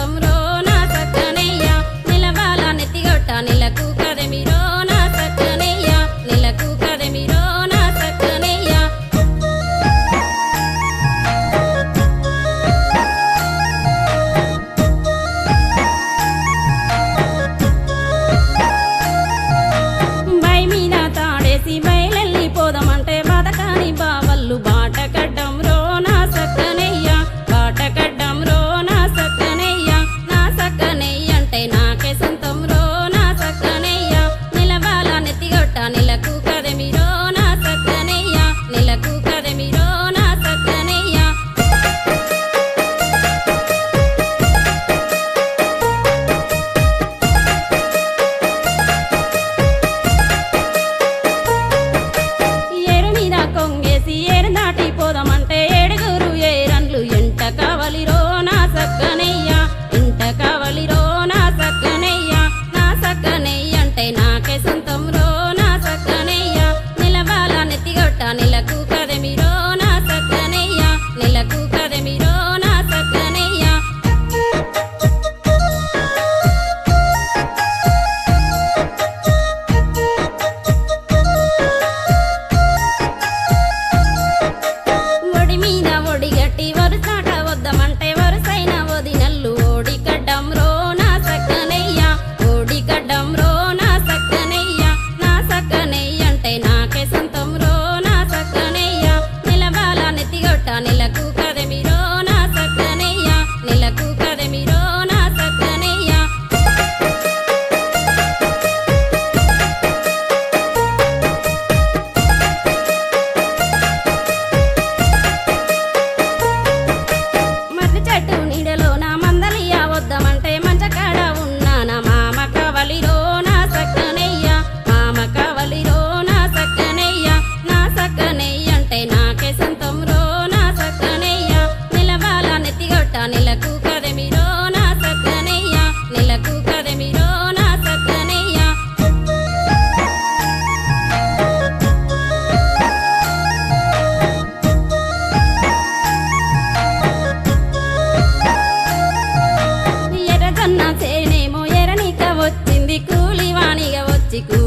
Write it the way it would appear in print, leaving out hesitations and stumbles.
సొంతంరో నా సక్కనయ్య నిలవాల నెత్తిగొట్ట నిలకు కదమిరో నా సక్కనయ్య నిలకు కదమిరో నా సక్కనయ్య బై మీద తాడేసి బయలెల్లి పోదామంటే బతకాని బావళ్ళు బాట కడ్డం రో నా సక్కనయ్య బాట కడ్డం రో నా సక్కనయ్య నా సక్కనయ్య అంటే నాకే సొంతం రో నా సక్కనయ్య నిలవాల నెత్తిగొట్ట నిలకు కదమిరో నా సక్కనయ్య నిలకు కదమిరో నా సక్కనయ్య ఏరు మీద కొంగేసి ఏరు దాటి పోదామంటే ఏడుగురు ఏరన్లు ఎంట కావలిరో నా సక్కనయ్య ఎంట కావలిరో నా సక్కనయ్య నా సక్కనయ్య అంటే నాకే సొంతం రో నా సక్కనయ్య నిలవాల నెత్తిగొట్ట నిలకు కదమిరో నా సక్కనయ్య నిలకు కదమిరో నా సక్కనయ్య ఒడి మీద ఒడిగట్టి వరుసాట వద్దామంటే వరుసైన వదినల్లు ఓడి కడ్డం రో నా సక్కనయ్య ఓడి కడ్డం రో నా సక్కనయ్య నా సక్కనయ్య అంటే నాకే సొంతం రో నా సక్కనయ్య నిలవాల నెత్తిగొట్ట నిలకు కదమిరో నా సక్కనయ్య నిలకు కదమిరో నా సక్కనయ్య మర్రి చెట్టు నీడలో నా మందలియ వద్దామంటే మంచకాడ ఉన్నా నా మామ కవలిరో నా సక్కనయ్య మామ కవలిరో నా సక్కనయ్య నా సక్కనయ్య అంటే నాకే సొంతం రో నా సక్కనయ్య నిలవాల నెత్తిగొట్ట నిలకు కదమిరో నా సక్కనయ్య నిలకు కదమిరో నా సక్కనయ్య ఎర్రజొన్న చేనేమో ఎరనిక వచ్చింది కూలివాణిగా వచ్చి